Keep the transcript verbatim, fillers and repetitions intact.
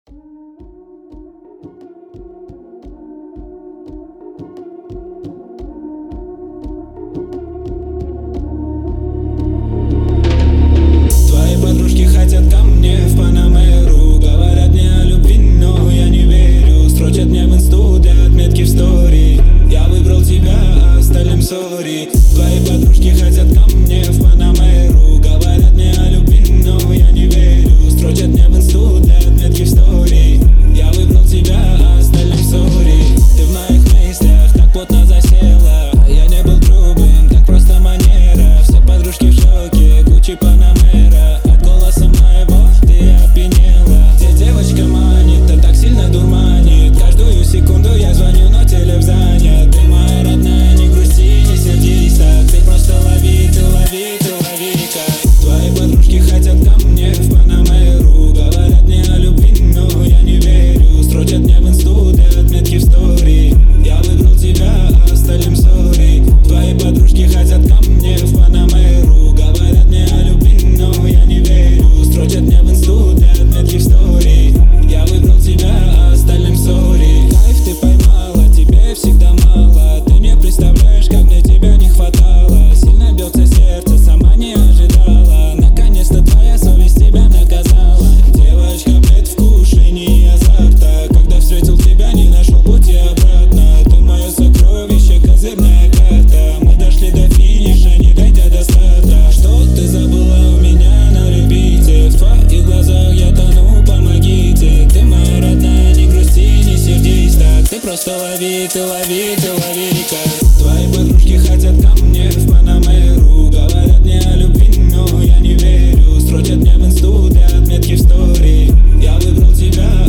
Твои подружки хотят ко мне в Панамеру. Говорят мне о любви, но я не верю. Строчат мне в инсту для отметки в стори. Я выбрал тебя, а остальным сори. Твои подружки хотят ко мне в Панамеру. Говорят мне о любви, но я не верю. Строчат мне в инсту для отметки в стори. Я выбрал тебя, а остальным сори. Ты в моих мыслях так плотно засела. А я не был грубым, так просто манера. Все подружки в шоке, Гуччи Панамера. От голоса моего ты опьянела. Где девочка манит, ты так сильно дурманит. Каждую секунду я звоню, но телефон занят. Ты моя родная, не грусти, не сердись так. Ты просто лови, ты лови, ты лови-ка. Твои подружки хотят ко мне в Панамеру. Говорят мне о любви, но я не верю. Строчат мне в инсту для отметки в стори. Я выбрал тебя, а остальным сори. Твои подружки хотят ко мне в Панамеру. Говорят мне о любви, но я не верю. Строчат мне в инсту для отметки в стори. Я выбрал тебя, а остальным сори. Кайф ты поймала, тебе всегда мало. Ты не представляешь, как мне тебя не хватало. Сильно бьется сердце, сама не ожидала. Наконец-то твоя совесть тебя наказала. Девочка, предвкушение азарта. Когда встретил тебя, не нашел пути обратно. Ты мое сокровище, козырная карта. Мы дошли до финиша, не дойдя до старта. Что ты забыла у меня на репите? В твоих глазах я тону, помогите. Ты моя родная, не грусти, не сердись так. Ты просто лови, ты лови, ты лови-ка. Твои подружки хотят ко мне в Панамеру. Говорят мне о любви, но я не верю. Строчат мне в инсту для отметки в стори. Я выбрал тебя,